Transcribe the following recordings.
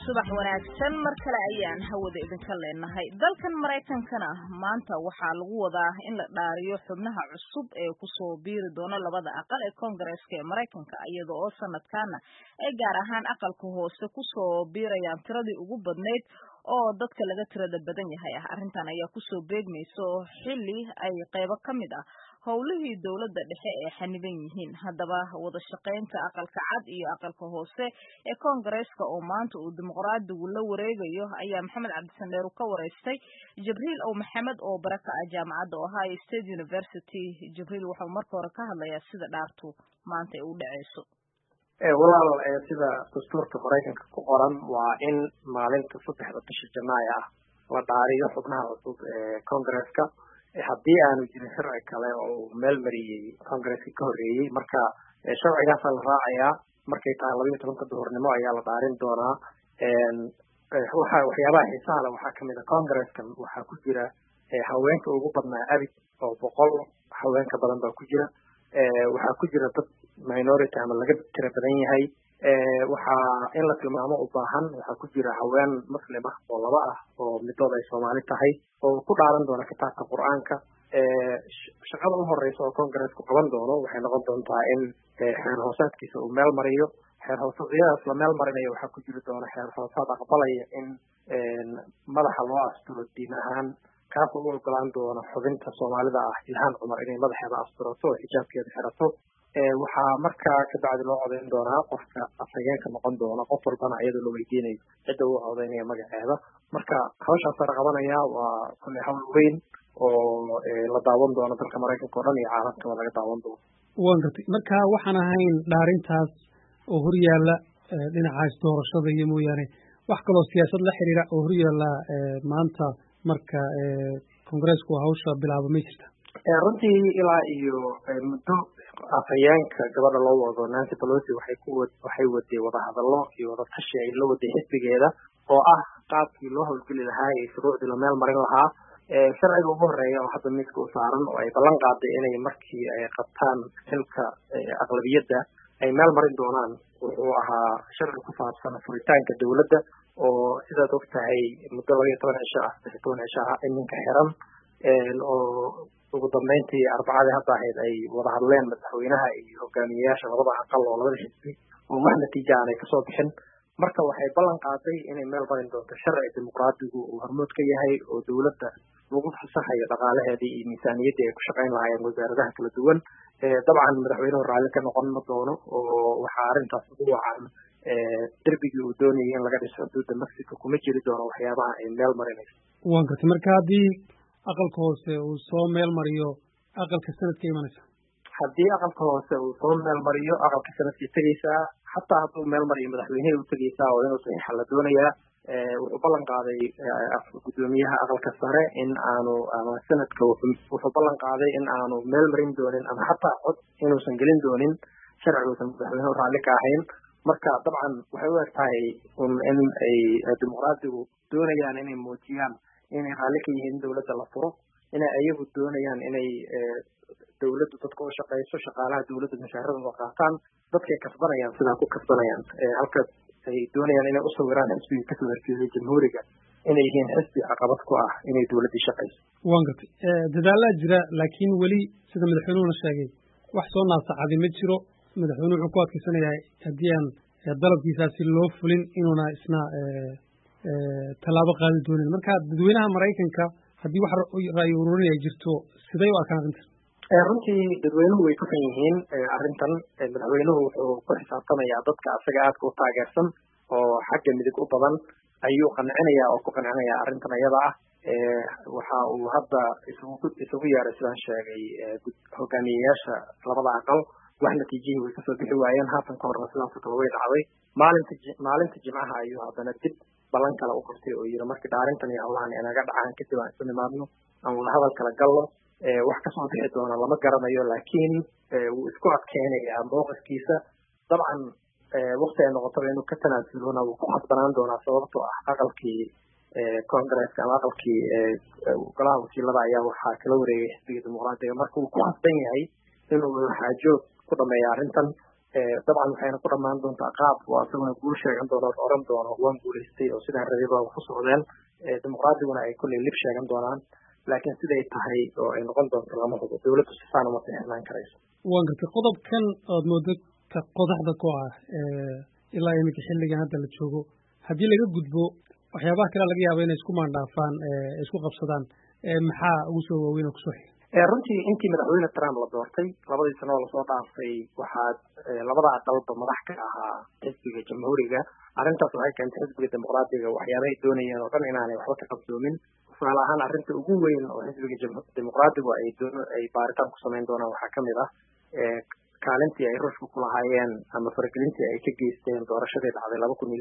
subax wanaagsan mar kale ayaan hawada idinka leenahay dalkan Mareykankana maanta waxaa lagu wadaa in la dhaariyo xubnaha cusub ee ku soo biiri doona labada aqal ee Congress-ka ee Mareykanka iyadoo oo sanadkaana ay gaar ahaan aqalka hoose ku soo biirayaan tiradii ugu badneyd oo dadka laga tirada badan yahay arrintan ayaa ku soo beegmayso xilli ay qaybo kamid ah howlihii dawladda dhexe ee xaniban yihiin haddaba wada shaqeynta aqalka cad iyo aqalka hoose ee Congress-ka oo maanta uu dimuqraadigu la wareegayo ayaa Maxamed Cabdisaneer ka wareystay Jibriil oo Maxamed oo baraka ah jaamacadda Ohio State University. Jibriil wuxuu marka hore ka hadlayaa sida dhaartu maanta ay u dhaceyso. walaal sida dastuurka Mareykanka ku qoran waa in maalinta 3 bisha Janaayo ah la dhaariyo xubnaha cusub ee Congress-ka haddii aanu jirin sharci kale oo meel mariyay Congress-ka ka horeeyay marka sharcigaas la raacayaa markay tahay 12 duhurnimo ayaa la dhaarin doonaa waxyaabaha xiisaha leh waxaa kamid ah Congress-kan waxaa ku jira haweenka ugu badnaa abid oo 100 haweenka badan baa ku jira waxaa ku jira dad minority ama laga tira badan yahay waxaa in la tilmaamo u baahan waxaa ku jira haween muslim ah oo laba ah oo midood ay Soomaali tahay oo ku dhaaran doona kitaabka Qur'aanka shaqada ugu horeysa oo Congress-ku qaban doono waxay noqon doontaa in xeer hoosaadkiisa uu meel mariyo xeer hoosaadkiisa la meel marinayo waxaa ku jiri doona xeer hoosaad aqbalaya in madaxa loo asturo diin ahaan kaas oo ogolaan doona xubinta Soomaalida ah Ilhaan Cumar inay madaxeeda asturato oo xijaabkeeda xirato waxaa markaa ka bacdi loo codeyn doonaa qofka afhayeenka noqon doona qof walbana iyadoo la weydiinayo cidda uu codeynaya magaceeda marka hawshaas la qabanaya waa kulli hawl weyn oo la daawan doono dalka Mareykanka oo dhan iyo caalamka laga daawan doono waan gartay marka waxaan ahayn dhaarintaas oo horyaala dhinacaas doorashada iyo mooyaane wax kaloo siyaasad la xiriira oo horyaala maanta marka Congress-ku hawsha bilaabo ma jirta runtii ilaa iyo muddo afhayeenka gabadha loo wado Nancy Pelosi waxay waday wada hadallo iyo wada tashi ay la waday xisbigeeda oo ah qaabkii loo howlgeli lahaa ee shuruucdii la meel marin lahaa sharciga ugu horeeya oo hadda miiska u saaran oo ay ballan qaaday inay markii ay qabtaan xilka aqlabiyadda ay meel marin doonaan wuxuu ahaa sharci ku saabsan furitaanka dawladda oo sidaad ogtahay muddo 12 cisho ah 13 cisho ah iminka xiran oo ugu dambeyntii arbacadii hadda ahayd ay wada hadleen madaxweynaha iyo hogaamiyayaasha labada aqal oo labada xisbi oo wax natiijo aan ay kasoo bixin marka waxay ballan qaaday inay meel marin doonto sharci dimuqraadigu uu hormuud ka yahay oo dawladda lagu fasaxayo dhaqaalaheedii iyo miisaaniyaddii ay ku shaqayn lahaayeen wasaaradaha kala duwan dabcan madaxweynuhu raalli ka noqon ma doono oo waxaa arrintaas ugu wacan derbigii uu doonayay in laga dhiso xuduudda Mexico kuma jiri doono waxyaabaha ay meel marinayso waan gartay marka haddii aqalka hoose uu soo meel mariyo aqalka sanadka imanaysa haddii aqalka hoose uu soo meel mariyo aqalka sanadka tegaysaa xataa hadduu meel mariyo madaxweynaha uu tegaysaa oo inuu saxiixa la doonayaa wuxuu ballan qaaday gudoomiyaha aqalka sare in aanu ama sanadka wuxuu ballan qaaday in aanu meel marin doonin ama xataa cod inuusan gelin doonin sharcigiisan madaxweynuhu raalli ka ahayn marka dabcan waxay u egtahay in ay dimuqraadigu doonayaan inay muujiyaan inay raalli ka yihiin dawladda la furo inay ayagu doonayaan inay dawladdu dadka u shaqeyso shaqaalaha dawladda mushaharadooda qaataan dadkay kasbanayaan sidaa ku kasbanayaan halka ay doonayaan inay u sawiraan xisbiga kasoo horjeeda jamhuuriga inay yihiin xisbi caqabad ku ah inay dawladdii shaqeyso waan gartay dadaalaa jira laakiin weli sida madaxweynuhuna sheegay wax soo naasacadi ma jiro madaxweynuhu wuxuu ku adkeysanayaa haddii aan dalabkiisaasi loo fulin inuuna isna tallaabo qaadi doonin marka dadweynaha Mareykanka haddii wax ra'yi ururin ay jirto siday u arkaan arrintan runtii dadweynuhu way ku xun yihiin arrintan madaxweynuhu wuxuu ku xisaabtamayaa dadka asaga aadka u taageersan oo xagga midig u badan ayuu qancinayaa oo ku qancinayaa arrintan iyada ah waxa uu hadda isugu yeeray sidaan sheegay hogaamiyayaasha labada aqal wax natiijihii way kasoo bixi waayeen haatan ka horna sidaas kale way dhacday maalinta jimcaha ayuu haddana dib ballan kale u qabtay oo yiri markii dhaarintan iyo howlahan inaga dhacaan kadib aan isu nimaadno aan wada hadal kala galno wax kasoo bixi doona lama garanayo laakiin wuu isku adkeynayaa mowqifkiisa dabcan waqti ay noqotaba inuu ka tanaasulona wuu ku khasbanaan doonaa sababtoo ah aqalkii Congress ama aqalkii golaha wakiilada ayaa waxaa kala wareegay xisbiga dimuqraadiga marka wuu ku khasban yahay inuu xaajood ku dhameeyo arrintan dabcan waxayna ku dhammaan doontaa qaab oo asaguna guul sheegan doono oo oran doono waan guulaystay oo sidaan rabay ku socdeen dimuqraadiguna ay kulley lib sheegan doonaan laakiin siday tahay oo ay noqon doonto lama hubo dawladdu si faan uma seexnaan karayso waan gartay qodobkan ood moodo ka qodaxda ku ah ilaa iminka xilligan hadda la joogo haddii laga gudbo waxyaabaha kale laga yaabo inay isku maandhaafaan isku qabsadaan maxaa ugu soo waaweyn oo kusoo xiga runtii intii madaxweyne Trump la doortay 2 sano oo lasoo dhaafay waxaad labada aqalba madax ka ahaa xisbiga jamhuuriga arrintaas waxay keentay xisbiga dimuqraadiga waxyaabaha ay doonayeen oo dhan inaanay waxba ka qabsoomin tusaale ahaan arrinta ugu weyn oo xisbiga dimuqraadigu ay baaritaan ku samayn doonaan waxaa kamid ah kaalintii ay ruushka ku lahaayeen ama faragelintii ay ka geysteen doorashadii dhacday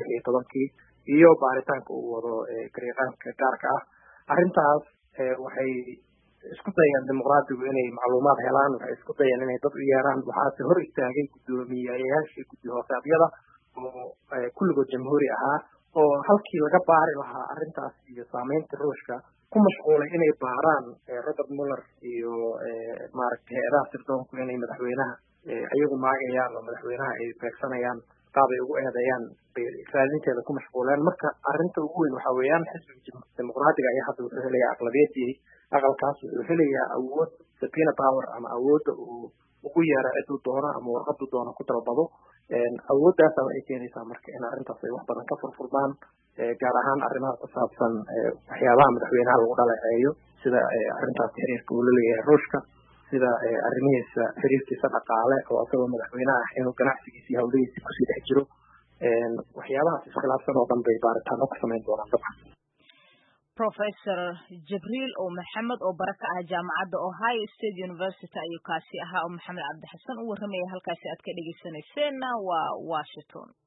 2016 iyo baaritaanka uu wado garyaqaanka gaarka ah arrintaas waxay isku dayeen dimuqraadigu inay macluumaad helaan waxay isku dayeen inay dad u yeeraan waxaase hor istaagay guddoomiyayaashii guddi hoosaadyada oo kulligood jamhuuri ahaa oo halkii laga baari lahaa arrintaas iyo saameynta ruushka ku mashquulay inay baaraan Robert Mueller iyo maaragtay hay'adaha sirdoonku inay madaxweynaha ayagu maagayaan oo madaxweynaha ay beegsanayaan qaabay ugu eedeeyaan raadinteeda ku mashquuleen marka arrinta ugu weyn waxaa weeyaan xisbiga dimuqraadiga ayaa hadda wuxuu helayaa aqlabiyadii aqalkaas wuxuu helayaa awood subpoena power ama awoodda uu ugu yeero ciduu doono ama warqaduu doono ku dalbado awooddaasa waxay keenaysaa marka in arrintaas ay wax badan ka furfurmaan gaar ahaan arrimaha ku saabsan waxyaabaha madaxweynaha lagu dhaleeceeyo sida arrintaas xiriirka uu la leeyahay ruushka sida arrimihiisa xiriirkiisa dhaqaale oo asagoo madaxweynaha ah inuu ganacsigiisa iyo hawlihiisa kusii dhex jiro waxyaabahaas iskhilaafsan oo dhan bay baaritaano ka samayn doonaan dabcan Professor Jibriil oo Maxamed oo baraka ah jaamacadda Ohio State University ayuu kaasi ahaa oo Maxamed Cabdi Xasan u warramaya halkaasi aad ka dhageysaneyseen waa Washington